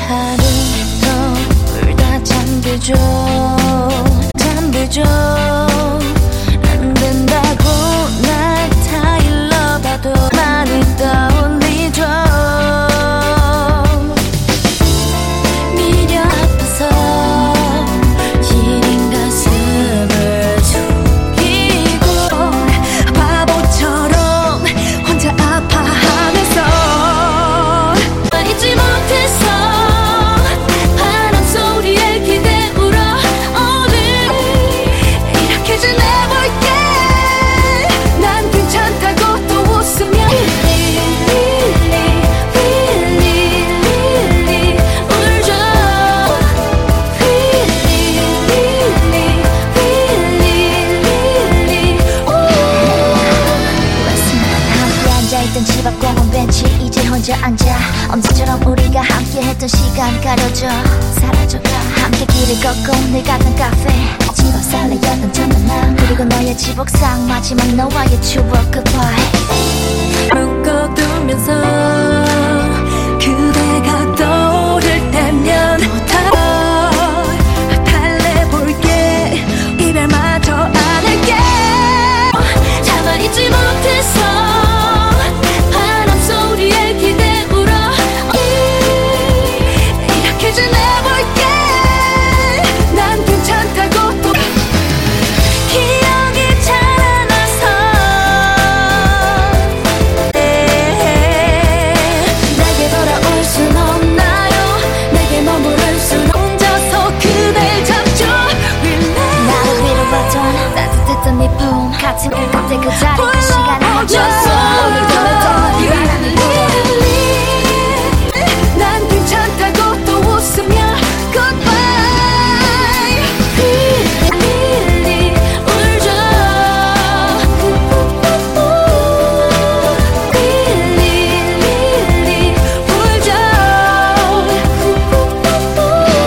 하루도 울다 잠들죠 안 된다고 날 타일러봐도 많이 떠올리죠 미련 아파서 시린 가슴을 숨기고 바보처럼 혼자 아파하면서 잊지 못해서 바람 소리에 기대 울어 오늘 이렇게 지내볼게 난 괜찮다고 또 웃으며 울죠 함께 앉아있던 집 앞 공원 벤치 이제 혼자 앉아 엄지처럼 우리가 함께했던 시간 가려져 사라져가 함께 길을 걷고 늘 갔던 카페 집 앞 살레였던 첫 만남 그리고 너의 집 옥상 마지막 너와의 추억 goodbye 묶어두면서 그대가 떠오를 때면 더 달래볼게 이별마저 안 할게 차마 잊지 못해서 바람 소리에 기대 울어 이렇게 지내볼게 난 괜찮다고 또 기억이 자라나서 내게 돌아올 순 없나요 내게 머무를 순 혼자서 그댈 잡죠 나를 위로받던 따뜻했던 네 품 같은 그 그때 그